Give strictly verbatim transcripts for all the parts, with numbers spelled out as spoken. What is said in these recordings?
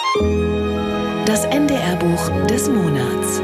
Das N D R-Buch des Monats.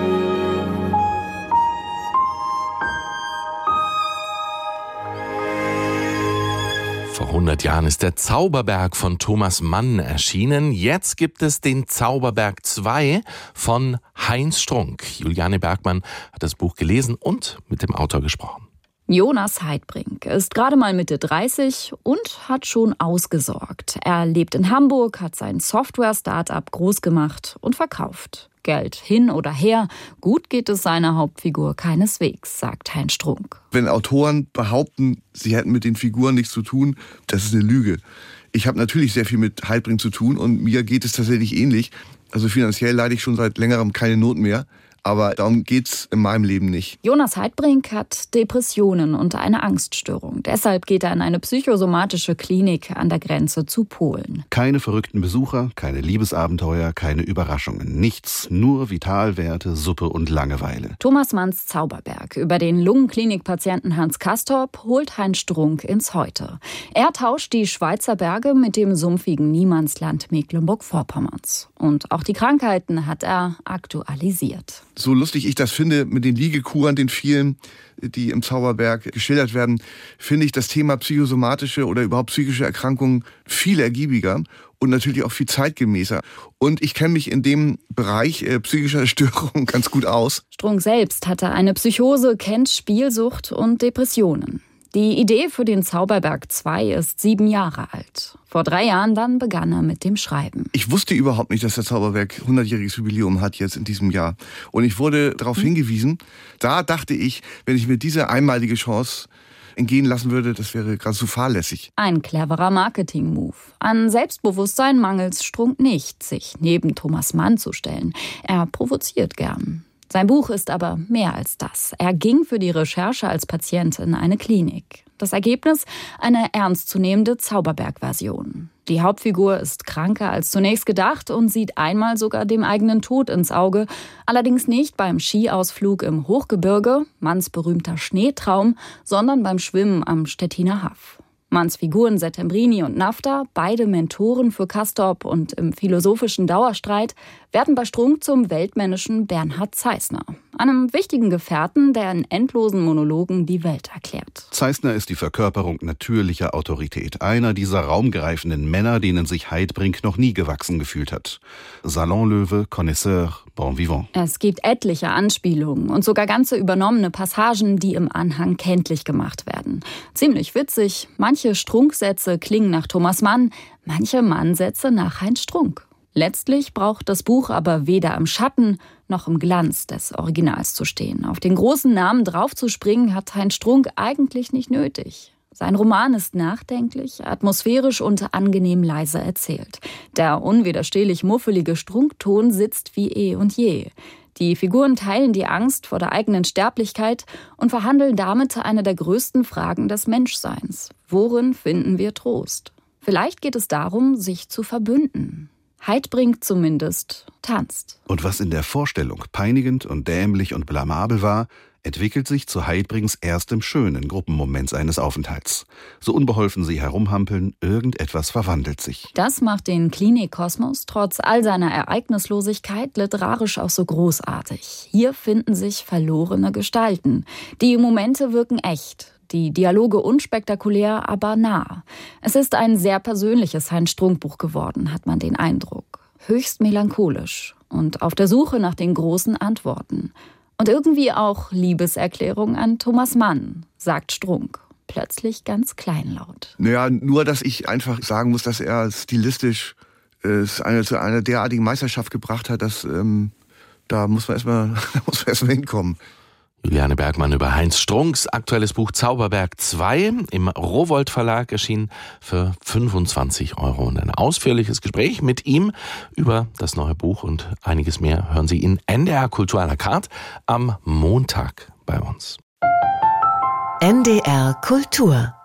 Vor hundert Jahren ist der Zauberberg von Thomas Mann erschienen. Jetzt gibt es den Zauberberg zwei von Heinz Strunk. Juliane Bergmann hat das Buch gelesen und mit dem Autor gesprochen. Jonas Heidbrink ist gerade mal Mitte dreißig und hat schon ausgesorgt. Er lebt in Hamburg, hat sein Software-Startup groß gemacht und verkauft. Geld hin oder her, gut geht es seiner Hauptfigur keineswegs, sagt Heinz Strunk. Wenn Autoren behaupten, sie hätten mit den Figuren nichts zu tun, das ist eine Lüge. Ich habe natürlich sehr viel mit Heidbrink zu tun und mir geht es tatsächlich ähnlich. Also finanziell leide ich schon seit längerem keine Not mehr. Aber darum geht's in meinem Leben nicht. Jonas Heidbrink hat Depressionen und eine Angststörung. Deshalb geht er in eine psychosomatische Klinik an der Grenze zu Polen. Keine verrückten Besucher, keine Liebesabenteuer, keine Überraschungen. Nichts, nur Vitalwerte, Suppe und Langeweile. Thomas Manns Zauberberg über den Lungenklinikpatienten Hans Castorp holt Heinz Strunk ins Heute. Er tauscht die Schweizer Berge mit dem sumpfigen Niemandsland Mecklenburg-Vorpommerns. Und auch die Krankheiten hat er aktualisiert. So lustig ich das finde, mit den Liegekuren, den vielen, die im Zauberberg geschildert werden, finde ich das Thema psychosomatische oder überhaupt psychische Erkrankungen viel ergiebiger und natürlich auch viel zeitgemäßer. Und ich kenne mich in dem Bereich äh, psychischer Störungen ganz gut aus. Strunk selbst hatte eine Psychose, kennt Spielsucht und Depressionen. Die Idee für den Zauberberg zwei ist sieben Jahre alt. Vor drei Jahren dann begann er mit dem Schreiben. Ich wusste überhaupt nicht, dass der Zauberberg hundertjähriges Jubiläum hat jetzt in diesem Jahr. Und ich wurde darauf hm. hingewiesen. Da dachte ich, wenn ich mir diese einmalige Chance entgehen lassen würde, das wäre geradezu fahrlässig. Ein cleverer Marketing-Move. An Selbstbewusstsein mangels Strunk nicht, sich neben Thomas Mann zu stellen. Er provoziert gern. Sein Buch ist aber mehr als das. Er ging für die Recherche als Patient in eine Klinik. Das Ergebnis? Eine ernstzunehmende Zauberberg-Version. Die Hauptfigur ist kranker als zunächst gedacht und sieht einmal sogar dem eigenen Tod ins Auge. Allerdings nicht beim Skiausflug im Hochgebirge, Manns berühmter Schneetraum, sondern beim Schwimmen am Stettiner Haff. Manns Figuren Settembrini und Nafta, beide Mentoren für Castorp und im philosophischen Dauerstreit, werden bei Strunk zum weltmännischen Bernhard Zeissner, einem wichtigen Gefährten, der in endlosen Monologen die Welt erklärt. Zeissner ist die Verkörperung natürlicher Autorität. Einer dieser raumgreifenden Männer, denen sich Heidbrink noch nie gewachsen gefühlt hat. Salonlöwe, Connoisseur, bon vivant. Es gibt etliche Anspielungen und sogar ganze übernommene Passagen, die im Anhang kenntlich gemacht werden. Ziemlich witzig, manche Strunk-Sätze klingen nach Thomas Mann, manche Mann-Sätze nach Heinz Strunk. Letztlich braucht das Buch aber weder im Schatten noch im Glanz des Originals zu stehen. Auf den großen Namen draufzuspringen hat Heinz Strunk eigentlich nicht nötig. Sein Roman ist nachdenklich, atmosphärisch und angenehm leise erzählt. Der unwiderstehlich muffelige Strunkton sitzt wie eh und je. Die Figuren teilen die Angst vor der eigenen Sterblichkeit und verhandeln damit eine der größten Fragen des Menschseins. Worin finden wir Trost? Vielleicht geht es darum, sich zu verbünden. Heidbrink zumindest tanzt. Und was in der Vorstellung peinigend und dämlich und blamabel war, entwickelt sich zu Heidbrinks erstem schönen Gruppenmoment seines Aufenthalts. So unbeholfen sie herumhampeln, irgendetwas verwandelt sich. Das macht den Klinikkosmos trotz all seiner Ereignislosigkeit literarisch auch so großartig. Hier finden sich verlorene Gestalten. Die Momente wirken echt. Die Dialoge unspektakulär, aber nah. Es ist ein sehr persönliches Heinz-Strunk-Buch geworden, hat man den Eindruck. Höchst melancholisch und auf der Suche nach den großen Antworten. Und irgendwie auch Liebeserklärung an Thomas Mann, sagt Strunk. Plötzlich ganz kleinlaut. Naja, nur, dass ich einfach sagen muss, dass er stilistisch äh, eine, zu einer derartigen Meisterschaft gebracht hat, dass ähm, da muss man erstmal erst hinkommen. Juliane Bergmann über Heinz Strunks aktuelles Buch Zauberberg zwei im Rowohlt Verlag erschienen für fünfundzwanzig Euro. Und ein ausführliches Gespräch mit ihm über das neue Buch und einiges mehr hören Sie in N D R Kultur à la carte am Montag bei uns. N D R Kultur